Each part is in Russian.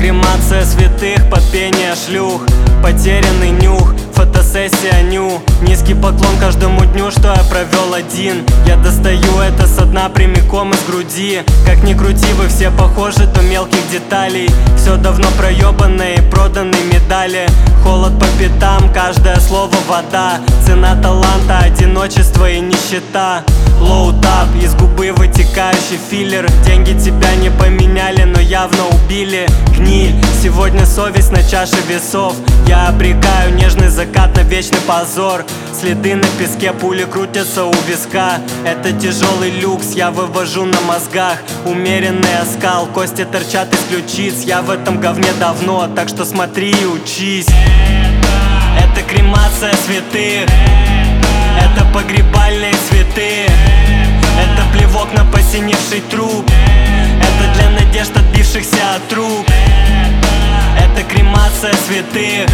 кремация святых под пение шлюх, потерянный нюх, фотосессия ню. Низкий поклон каждому дню, что я провел один. Я достаю это со дна прямиком из груди. Как ни крути, вы все похожи до мелких деталей. Все давно проебанное и проданные медали. Холод по пятам, каждое слово вода. Цена таланта, одиночество и нищета. Лоуд-ап, из губы вытекающий филлер. Деньги тебя не поменяли, но явно убили. Гниль, сегодня совесть на чаше весов. Я обрекаю нежный закат на вечный позор. Следы на песке, пули крутятся у виска. Это тяжелый люкс, я вывожу на мозгах. Умеренный оскал, кости торчат из ключиц. Я в этом говне давно, так что смотри и учись. Это кремация святых, это погребальные цветы, это плевок на посиневший труп, это для надежд отбившихся от рук. Это кремация святых,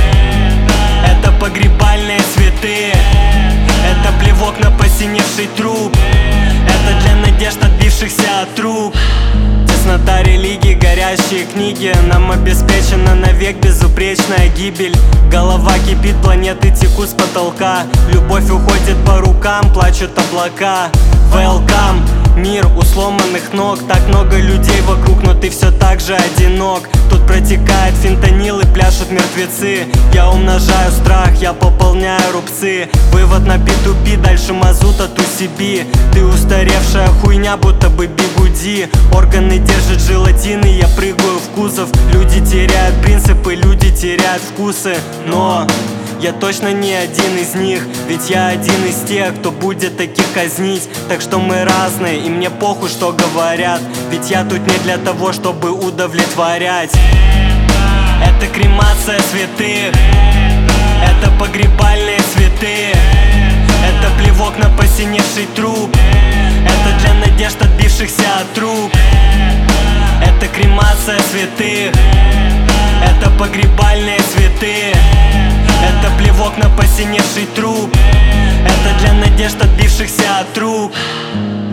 это погребальные цветы, это плевок на посиневший труп, это для надежд отбившихся от рук. Теснота религии, горящие книги. Нам обеспечена навек безупречная гибель. Голова кипит, планеты текут с потолка. Любовь уходит по рукам, плачут облака. Welcome, мир у сломанных ног. Так много людей вокруг, но ты все так же одинок. Тут протекает фентанил и пляшут мертвецы. Я умножаю страх, я пополняю рубцы. Вывод на P2P, дальше мазута тусиби. Ты устаревшая хуйня, будто бы бигуди. Органы держат желатин, и я прыгаю в кузов. Люди теряют принципы, люди теряют вкусы. Но я точно не один из них, ведь я один из тех, кто будет таких казнить. Так что мы разные, и мне похуй, что говорят. Ведь я тут не для того, чтобы удовлетворять. Это кремация святых, это погребальные цветы, это плевок на посиневший труп, это для надежд отбившихся от рук. Это кремация святых, это погребальные цветы, это плевок на посиневший труп, это для надежд отбившихся от рук.